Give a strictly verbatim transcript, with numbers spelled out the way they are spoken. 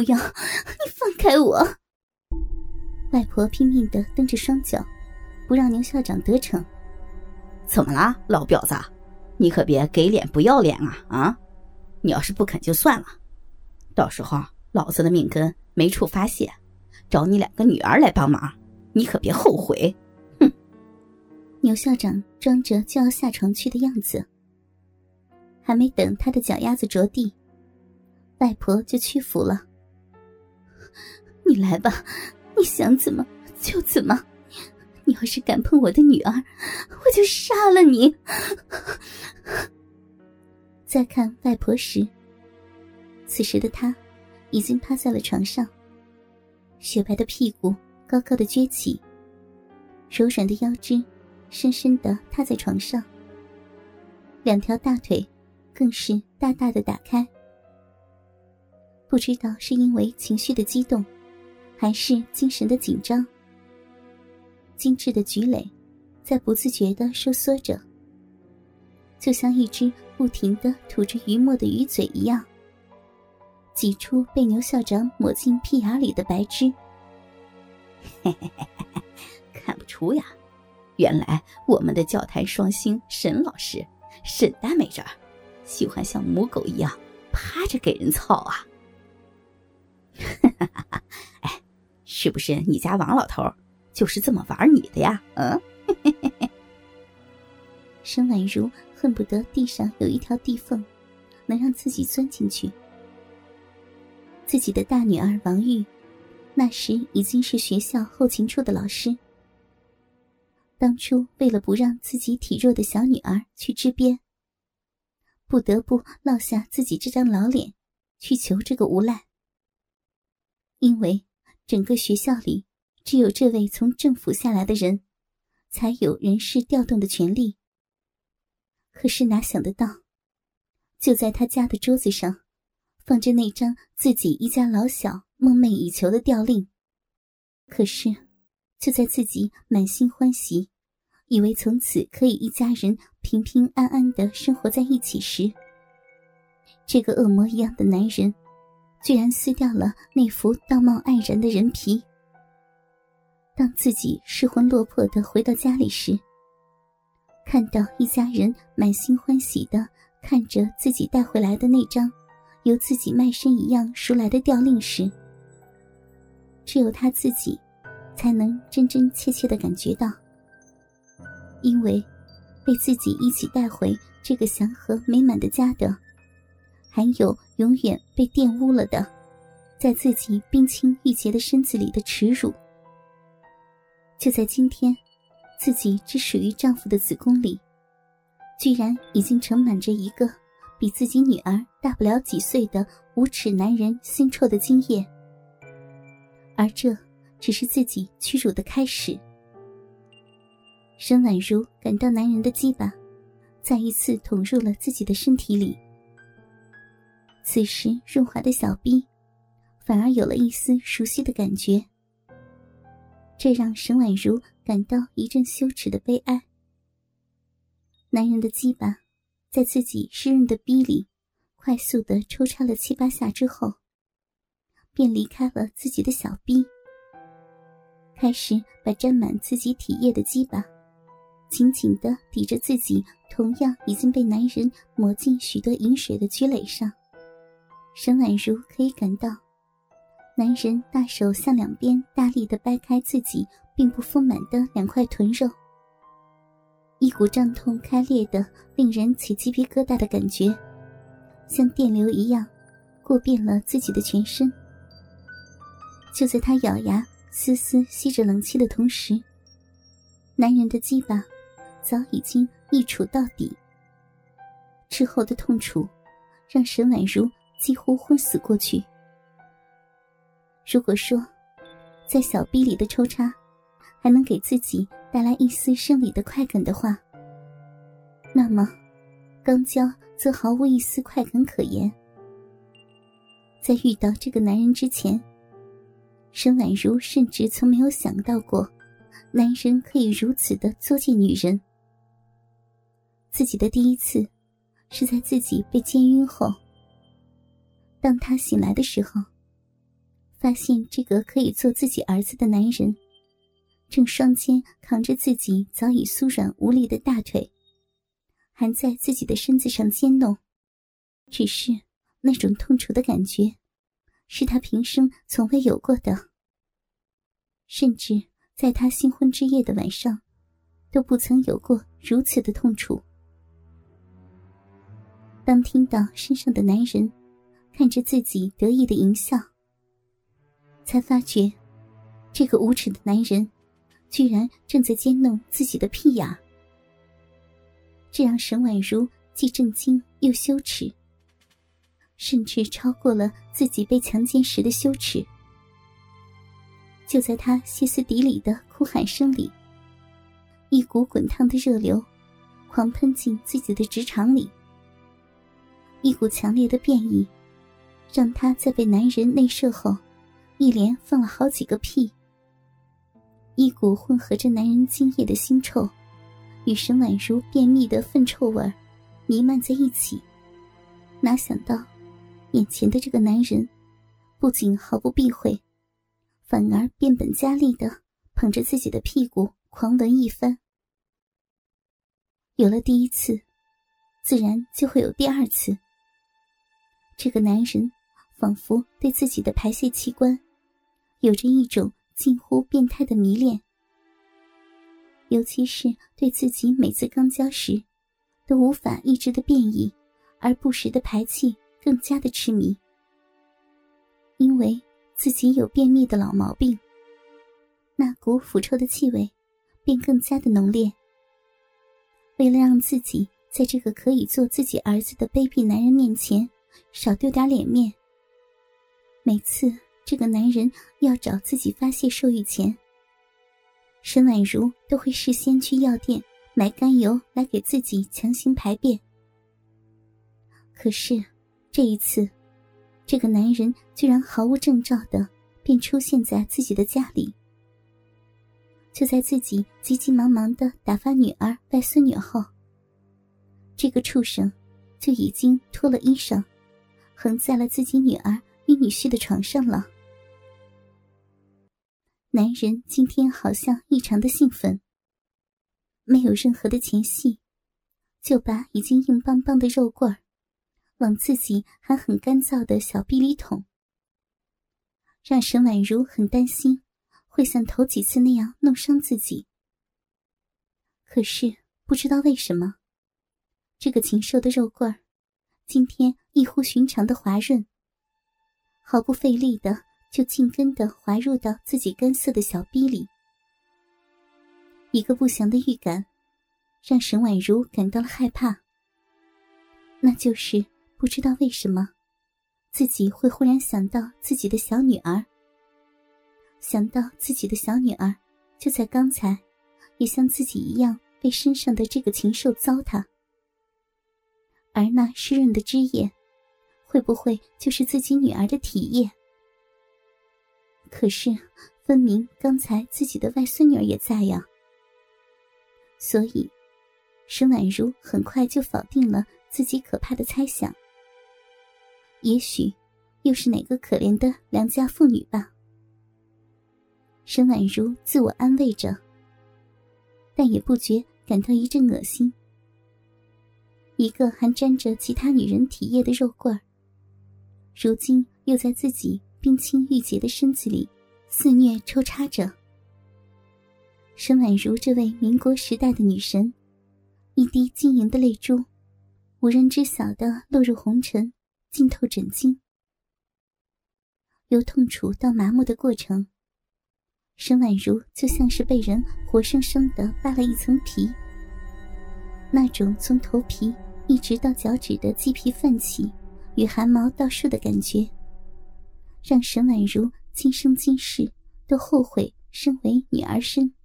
不要，你放开我！外婆拼命地蹬着双脚，不让牛校长得逞。 怎么啦，老婊子？你可别给脸不要脸啊！啊，你要是不肯就算了，到时候老子的命根没处发泄，找你两个女儿来帮忙，你可别后悔。哼！ 牛校长装着就要下床去的样子，还没等他的脚丫子着地，外婆就屈服了。你来吧，你想怎么就怎么，你要是敢碰我的女儿，我就杀了你。再看外婆时，此时的她已经趴在了床上，雪白的屁股高高的撅起，柔软的腰肢深深地踏在床上，两条大腿更是大大的打开。不知道是因为情绪的激动，还是精神的紧张，精致的菊蕾在不自觉地收缩着，就像一只不停地吐着鱼沫的鱼嘴一样，挤出被牛校长抹进屁眼里的白汁。 嘿嘿嘿嘿，看不出呀，原来我们的教坛双星沈老师沈大美人喜欢像母狗一样趴着给人操啊。哎，是不是你家王老头就是这么玩你的呀？嗯。 沈婉如恨不得地上有一条地缝，能让自己钻进去。自己的大女儿王玉，那时已经是学校后勤处的老师。当初为了不让自己体弱的小女儿去支边，不得不落下自己这张老脸去求这个无赖。因为整个学校里只有这位从政府下来的人才有人事调动的权利。可是哪想得到，就在他家的桌子上放着那张自己一家老小梦寐以求的调令。可是就在自己满心欢喜，以为从此可以一家人平平安安地生活在一起时，这个恶魔一样的男人居然撕掉了那副道貌岸然的人皮。当自己失魂落魄地回到家里时，看到一家人满心欢喜地看着自己带回来的那张由自己卖身一样赎来的调令时，只有他自己才能真真切切地感觉到，因为被自己一起带回这个祥和美满的家的，还有永远被玷污了的，在自己冰清玉洁的身子里的耻辱。就在今天，自己只属于丈夫的子宫里，居然已经盛满着一个比自己女儿大不了几岁的无耻男人腥臭的精液，而这只是自己屈辱的开始。沈婉如感到男人的鸡巴再一次捅入了自己的身体里，此时润滑的小臂反而有了一丝熟悉的感觉，这让沈婉如感到一阵羞耻的悲哀。男人的鸡巴在自己湿润的逼里快速地抽插了七八下之后，便离开了自己的小逼，开始把沾满自己体液的鸡巴紧紧地抵着自己同样已经被男人抹进许多饮水的菊蕾上。沈婉如可以感到男人大手向两边大力地掰开自己并不丰满的两块臀肉，一股胀痛开裂的令人起鸡皮疙瘩的感觉像电流一样过遍了自己的全身。就在他咬牙丝丝吸着冷气的同时，男人的鸡巴早已经一杵到底，之后的痛楚让沈婉如几乎昏死过去。如果说在小逼里的抽插还能给自己带来一丝生理的快感的话，那么肛交则毫无一丝快感可言。在遇到这个男人之前，沈婉如甚至从没有想到过男人可以如此的作践女人。自己的第一次是在自己被奸晕后，当他醒来的时候， 发现这个可以做自己儿子的男人正双肩扛着自己早已酥软无力的大腿，还在自己的身子上奸弄。只是那种痛楚的感觉是他平生从未有过的，甚至在他新婚之夜的晚上都不曾有过如此的痛楚。当听到身上的男人看着自己得意的淫笑，才发觉这个无耻的男人居然正在奸弄自己的屁眼，这让沈婉如既震惊又羞耻，甚至超过了自己被强奸时的羞耻。就在他歇斯底里的哭喊声里，一股滚烫的热流狂喷进自己的直肠里，一股强烈的变异让他在被男人内射后一连放了好几个屁。一股混合着男人精液的腥臭与沈婉如便秘的粪臭味弥漫在一起。哪想到眼前的这个男人不仅毫不避讳，反而变本加厉地捧着自己的屁股狂吻一番。有了第一次，自然就会有第二次。这个男人仿佛对自己的排泄器官有着一种近乎变态的迷恋，尤其是对自己每次肛交时都无法抑制的变异而不时的排气更加的痴迷。因为自己有便秘的老毛病，那股腐臭的气味便更加的浓烈。为了让自己在这个可以做自己儿子的卑鄙男人面前少丢点脸面，每次这个男人要找自己发泄兽欲前，沈婉如都会事先去药店买甘油来给自己强行排便。可是这一次，这个男人居然毫无征兆的便出现在自己的家里。就在自己急急忙忙的打发女儿外孙女后，这个畜生就已经脱了衣裳，横在了自己女儿与女婿的床上了。男人今天好像异常的兴奋，没有任何的前戏，就把已经硬邦邦的肉棍儿往自己还很干燥的小臂里捅，让沈婉如很担心会像头几次那样弄伤自己。可是不知道为什么，这个禽兽的肉棍儿今天异乎寻常的滑润，毫不费力的就紧跟地滑入到自己干涩的小逼里。一个不祥的预感让沈婉如感到了害怕，那就是不知道为什么自己会忽然想到自己的小女儿，想到自己的小女儿就在刚才也像自己一样被身上的这个禽兽糟蹋，而那湿润的汁液会不会就是自己女儿的体液？可是分明刚才自己的外孙女儿也在呀。所以沈婉如很快就否定了自己可怕的猜想，也许又是哪个可怜的良家妇女吧。沈婉如自我安慰着，但也不觉感到一阵恶心。一个还沾着其他女人体液的肉棍儿，如今又在自己冰清玉洁的身子里肆虐抽插着。沈婉如这位民国时代的女神，一滴晶莹的泪珠无人知晓地落入红尘，浸透枕巾。由痛楚到麻木的过程，沈婉如就像是被人活生生地扒了一层皮，那种从头皮一直到脚趾的鸡皮泛起与汗毛倒竖的感觉，让沈婉如今生今世都后悔身为女儿身。